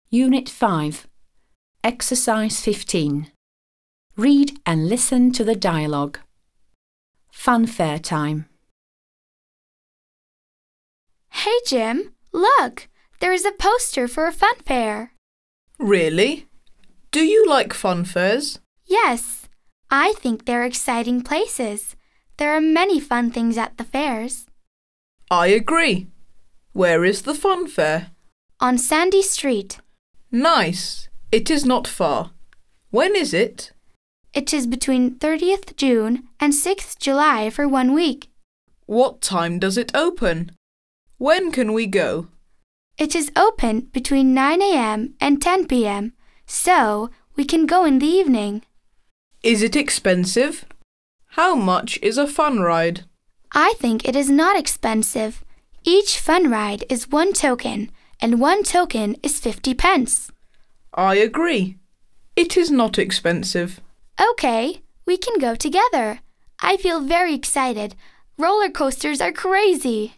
Unit 5. Exercise 15. Read and listen to the dialogue. Fanfare time. Hey Jim, look! There is a poster for a fun fair. Really? Do you like fun fairs? Yes, I think they're exciting places. There are many fun things at the fairs. I agree. Where is the fun fair? On Sandy Street. Nice. It is not far. When is it? It is between 30th June and 6th July for 1 week. What time does it open? When can we go? It is open between 9 a.m. and 10 p.m., so we can go in the evening. Is it expensive? How much is a fun ride? I think it is not expensive. Each fun ride is 1 token, and 1 token is 50 pence. I agree. It is not expensive. Okay, we can go together. I feel very excited. Roller coasters are crazy.